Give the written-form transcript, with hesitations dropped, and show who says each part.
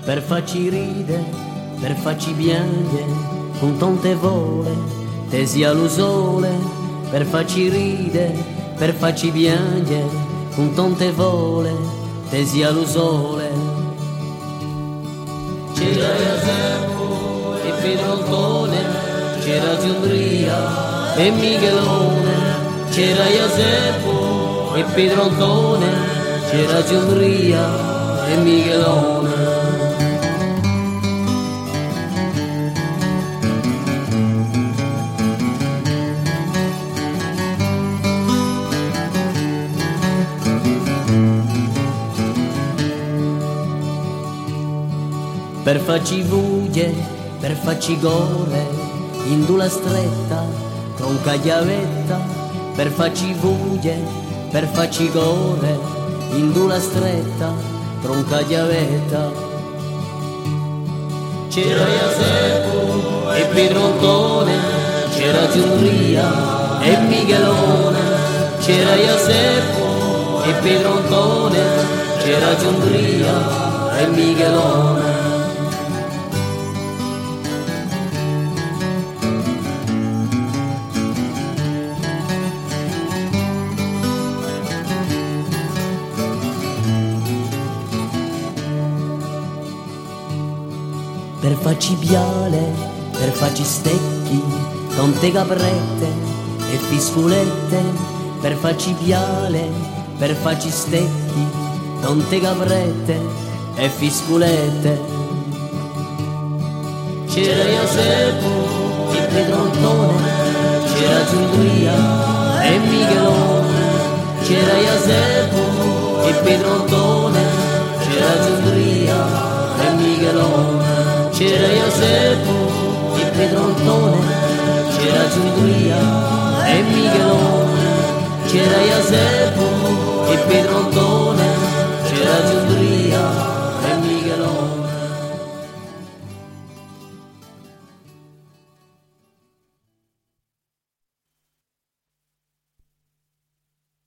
Speaker 1: per farci ride, per farci piangere, con tante vole, tesi allo sole, per farci ride, per farci piangere, con tante vole, tesi allo sole. C'era Giuseppe e Pedro Antone, c'era Giundria e Michelone, c'era Giuseppe e Pedro Antone, c'era Giundria e Michelone. Per farci vugge, per farci gore, in dula stretta, tronca chiavetta, per farci vugge, per farci gore, in dula stretta, tronca chiavetta. C'era Giuseppe e Pedro Antone, c'era Giundria e Michelone, c'era Giuseppe e Pedro Antone, c'era Giundria e Michelone. Per farci piale, per farci stecchi, tante caprette e fisculette, per farci piale, per farci stecchi, tante caprette e fisculette. C'era Giuseppe e Pedro Antone, c'era Giundria e Michelone, c'era Giuseppe e Pedro Antone, c'era Giundria e Michelone. C'era Giuseppe e Pedro Antone, c'era Giundria e Michelone, c'era Giuseppe e Pedro Antone, c'era Giundria